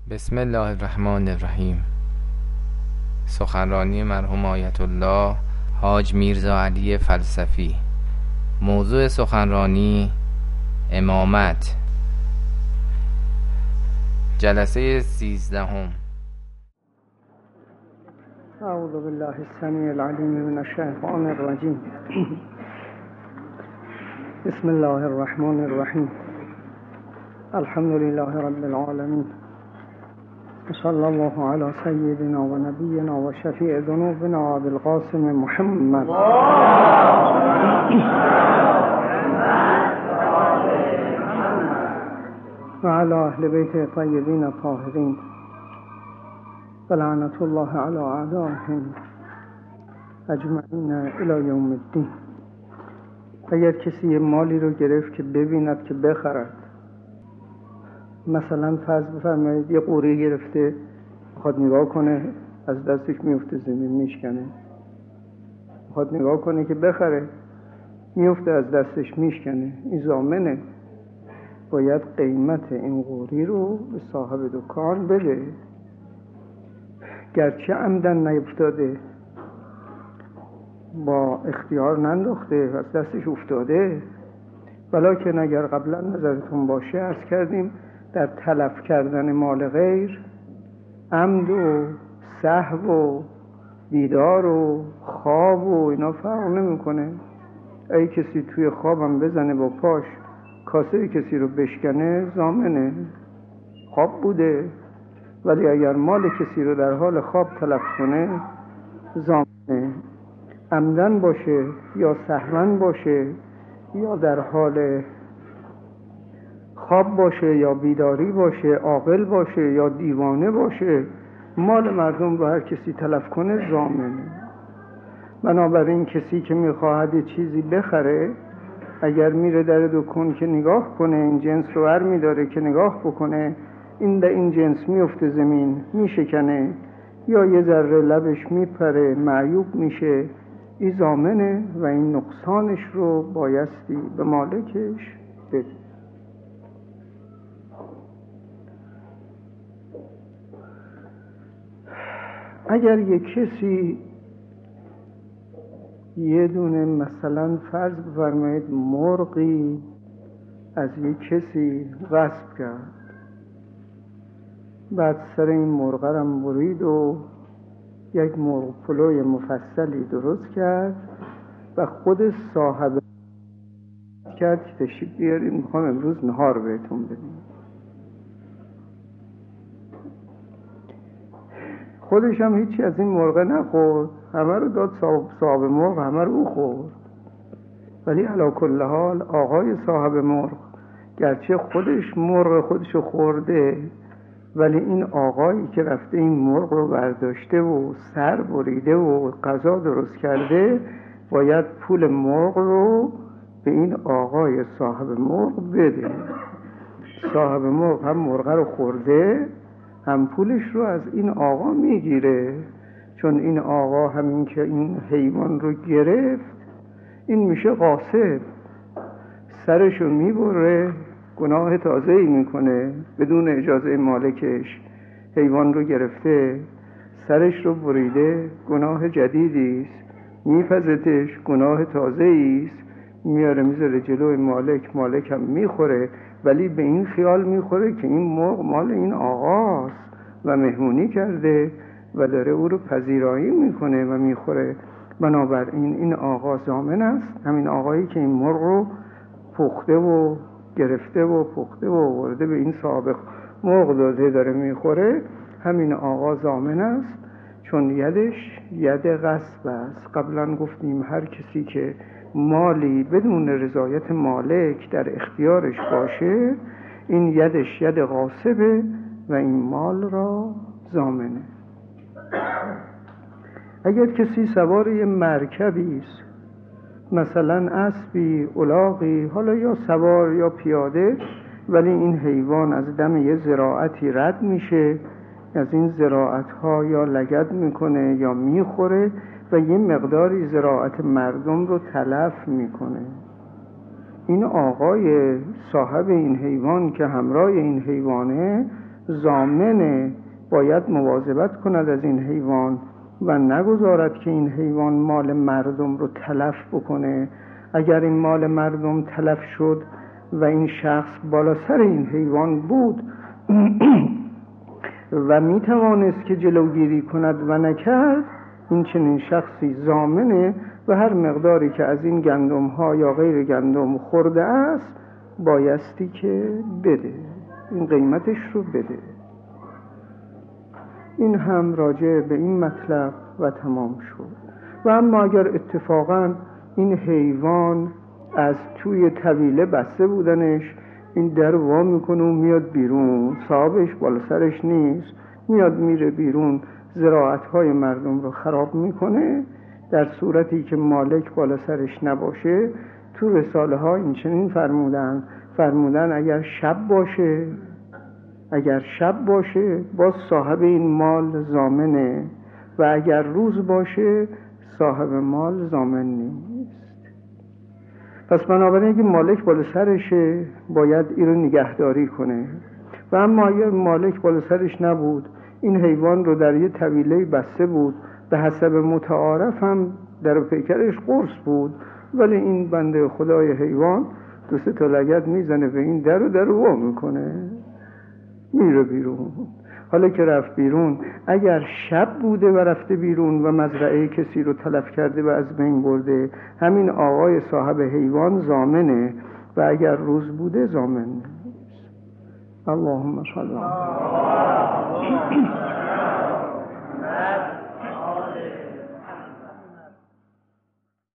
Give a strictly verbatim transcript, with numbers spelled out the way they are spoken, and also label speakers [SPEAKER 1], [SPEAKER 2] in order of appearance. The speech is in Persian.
[SPEAKER 1] بسم الله الرحمن الرحیم. سخنرانی مرحوم آیت الله حاج میرزا علی فلسفی. موضوع سخنرانی امامت. جلسه سیزدهم.
[SPEAKER 2] اعوذ بالله السمیع العلیم من الشیطان الرجیم. بسم الله الرحمن الرحیم. الحمد لله رب العالمین. صلی الله علی سیدنا و نبینا و شفیع ذنوبنا ابی القاسم محمد و علی اهل بیت طیبین الطاهرین و لعنت الله علی اعدائهم اجمعین الی یوم الدین. اگر کسی یه مالی رو گرفت که ببیند که بخرد، مثلا فرض بفرمایید یه قوری گرفته میخواد نگاه کنه، از دستش میفته زمین میشکنه، میخواد نگاه کنه که بخره، میفته از دستش میشکنه، این ضامنه. باید قیمت این قوری رو به صاحب دکان بده، گرچه عمدن نیفتاده، با اختیار ننداخته، از دستش افتاده، ولکن اگر قبلا نظرتون باشه عرض کردیم در تلف کردن مال غیر عمد و سهو و بیدار و خواب و اینا فرق نمیکنه. ای کسی توی خوابم بزنه با پاش کاسه کسی رو بشکنه، ضامنه، خواب بوده. ولی اگر مال کسی رو در حال خواب تلف کنه، ضامنه. عمدن باشه یا سهون باشه یا در حال خواب باشه یا بیداری باشه، عاقل باشه یا دیوانه باشه، مال مردم رو هر کسی تلف کنه ضامنه. بنابراین کسی که میخواهد چیزی بخره، اگر میره در دکان که نگاه کنه، این جنس رو ور میداره که نگاه بکنه، این در این جنس میفته زمین میشکنه یا یه ذره لبش میپره معیوب میشه، این ضامنه و این نقصانش رو بایستی به مالکش بده. اگر یک کسی یه دونه مثلا فرض بفرمایید مرغی از یک کسی غصب کرد، بعد سر این مرغ رم برید و یک مرغ پلوی مفصلی درست کرد و خود صاحب کرد که تشریف بیارید میخوام امروز نهار بهتون بدیم. خودش هم هیچی از این مرغ نخورد، همه رو داد صاحب مرغ، همه رو او خورد. ولی علی کل حال آقای صاحب مرغ گرچه خودش مرغ خودشو خورده، ولی این آقایی که رفته این مرغ رو برداشته و سر بریده و غذا درست کرده، باید پول مرغ رو به این آقای صاحب مرغ بده. صاحب مرغ هم مرغ رو خورده، هم پولش رو از این آقا میگیره، چون این آقا همین که این حیوان رو گرفت، این میشه غاصب، سرش رو میبره، گناه تازه‌ای میکنه، بدون اجازه مالکش حیوان رو گرفته، سرش رو بریده، گناه جدیدیست، میپزتش، گناه تازه‌ایست، میاره میذاره جلوی مالک، مالک هم میخوره، ولی به این خیال میخوره که این مرغ مال این آقاست و مهمونی کرده و داره او رو پذیرایی میکنه و میخوره. بنابراین این آقا ضامن است، همین آقایی که این مرغ رو پخته و گرفته و پخته و ورده به این صاحب مرغ داده داره میخوره، همین آقا ضامن است، چون یدش ید غصب است. قبلا گفتیم هر کسی که مالی بدون رضایت مالک در اختیارش باشه، این یدش ید غاصبه و این مال را ضامنه. اگر کسی سوار یه مرکبی است، مثلا اسبی، الاغی، حالا یا سوار یا پیاده، ولی این حیوان از دم یه زراعتی رد میشه، از این زراعت ها یا لگد میکنه یا میخوره و یه مقداری زراعت مردم رو تلف میکنه، این آقای صاحب این حیوان که همراه این حیوانه ضامنه باید مواظبت کند از این حیوان و نگذارد که این حیوان مال مردم رو تلف بکنه. اگر این مال مردم تلف شد و این شخص بالا سر این حیوان بود و می توانست که جلوگیری کند و نکرد، این چنین شخصی ضامنه و هر مقداری که از این گندم ها یا غیر گندم خورده است بایستی که بده، این قیمتش رو بده. این هم راجع به این مطلب و تمام شد. و اما اگر اتفاقا این حیوان از توی طویله بسته بودنش، این در وا میکنه و میاد بیرون، صاحبش بالا سرش نیست، میاد میره بیرون، زراعت‌های مردم رو خراب میکنه، در صورتی که مالک بالا سرش نباشه، تو رساله ها این چنین فرمودن فرمودن اگر شب باشه اگر شب باشه باز صاحب این مال ضامنه و اگر روز باشه صاحب مال ضامن نیست. پس بنابراین که مالک بالا سرشه باید این رو نگهداری کنه. و اما اگر مالک بالا سرش نبود، این حیوان رو در یه طویله بسته بود، به حسب متعارف هم در پیکرش قرص بود، ولی این بنده خدای حیوان دو سه تا لگد میزنه به این در و در رو وا میکنه، میره بیرون. حالا که رفت بیرون، اگر شب بوده و رفته بیرون و مزرعه کسی رو تلف کرده و از بین برده، همین آقای صاحب حیوان ضامنه و اگر روز بوده ضامن نیست. اللهم صل علی